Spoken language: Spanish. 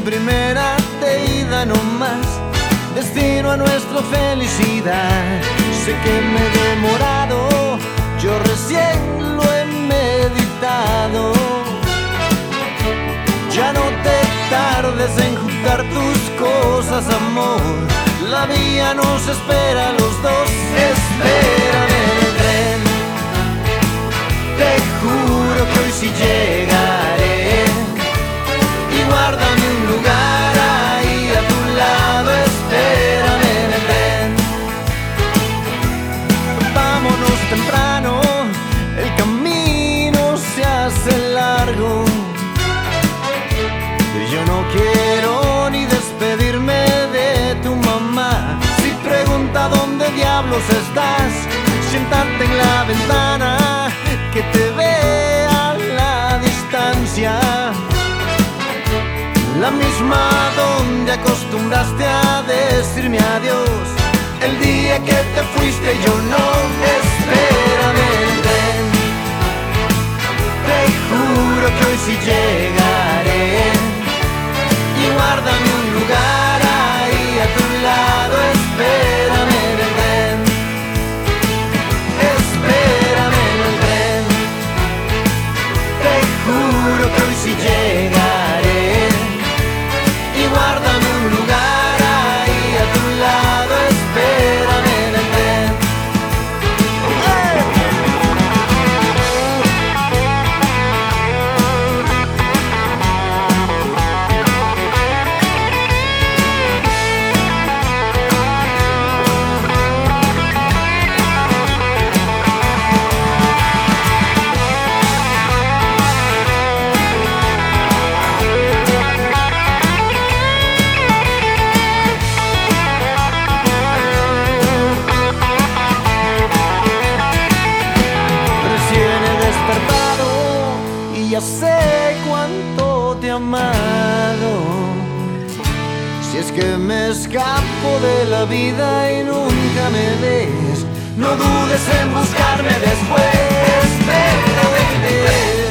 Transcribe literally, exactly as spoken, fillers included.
primera de ida no más, destino a nuestra felicidad. Sé que me he demorado, yo recién lo he meditado. Ya no te tardes en juntar tus cosas, amor. La vía nos espera a los dos. Espérame en el tren. Te juro que hoy sí llegaré. Y guárdame un lugar ahí a tu lado. Espérame en el tren. Vámonos temprano, el camino se hace largo. Yo no quiero ni despedirme de tu mamá. Si pregunta dónde diablos estás, siéntate en la ventana, que te vea a la distancia. La misma donde acostumbraste a decirme adiós el día que te fuiste, yo no. Espérame en el tren. Te juro que hoy sí llegaré. Y guárdame un lugar ahí a tu lado. Espérame en el tren. Espérame en el tren. Te juro que hoy sí llegaré. Y guárdame un lugar ahí a tu lado. Espérame en el tren. ¡Hey! Ya sé cuánto te he amado. Si es que me escapo de la vida y nunca me ves, no dudes en buscarme después. Espérame.